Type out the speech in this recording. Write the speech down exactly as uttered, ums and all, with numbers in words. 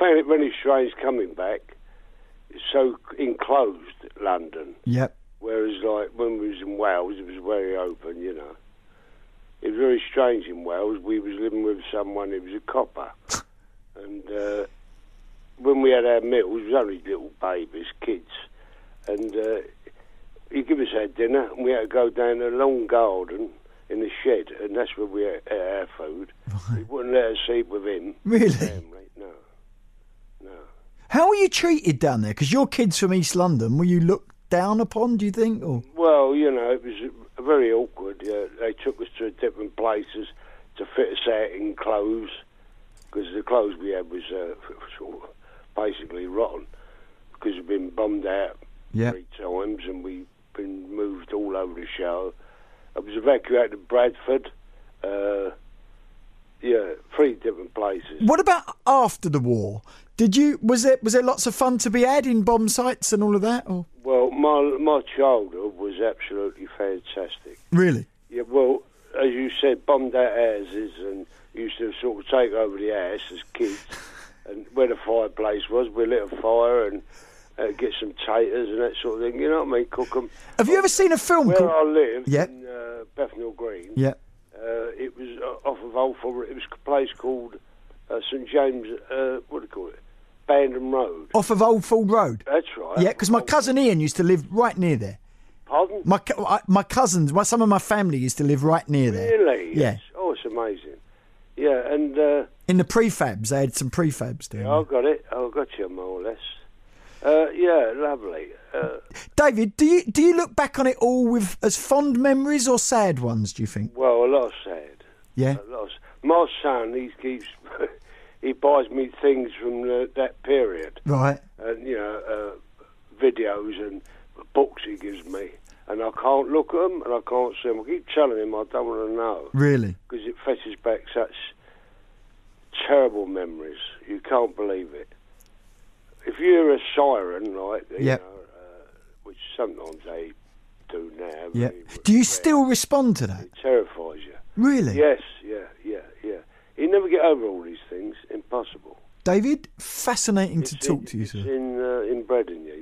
found it really strange coming back. It's so enclosed, London. Yep. Whereas, like, when we was in Wales, it was very open, you know. It was very strange in Wales. We was living with someone who was a copper. And uh, when we had our meals, it was only little babies, kids. And uh, he'd give us our dinner, and we had to go down a long garden in the shed, and that's where we ate our food. Right. He wouldn't let us eat with him. Really? Family. No. No. How were you treated down there? Because your kids from East London, were you looked down upon, do you think? Or? Well, you know, it was very awkward. Yeah. They took us to different places to fit us out in clothes, because the clothes we had was uh, sort of basically rotten, because we'd been bombed out Yep. three times, and we'd been moved all over the show. I was evacuated to Bradford. Uh, yeah, three different places. What about after the war? Did you was there was there lots of fun to be had in bomb sites and all of that? Or? Well, my my childhood was absolutely fantastic. Really? Yeah. Well, as you said, bombed out houses, and used to sort of take over the house as kids, and where the fireplace was, we lit a fire and. Uh, get some taters and that sort of thing, you know what I mean? Cook them. Have you ever seen a film Where called... I lived, Yep. in uh, Bethnal Green, Yeah. uh, it was uh, off of Old Full. It was a place called uh, St James, uh, what do you call it? Bandon Road. Off of Old Ford Road? That's right. Yeah, because my cousin Ian used to live right near there. Pardon? My co- I- my cousins, my, some of my family used to live right near there. Really? Yeah. Yes. Oh, it's amazing. Yeah, and... Uh, In the prefabs, they had some prefabs down yeah, there. I got it. I got you, more or less. Uh, yeah, lovely. Uh, David, do you do you look back on it all with as fond memories or sad ones, do you think? well, a lot of sad. Yeah. A lot of, my son, he keeps... he buys me things from the, that period. Right. And, you know, uh, videos and books he gives me. And I can't look at them, and I can't see them. I keep telling him I don't want to know. Really? Because it fetches back such terrible memories. You can't believe it. If you hear a siren, like, you Yep. know, uh, which sometimes they do now. Yeah. very Do you rare, still respond to that? It terrifies you. Really? Yes, yeah, yeah, yeah. You never get over all these things. Impossible. David, fascinating to It's talk in, to you, it's sir. in, uh, in Bredon, yeah.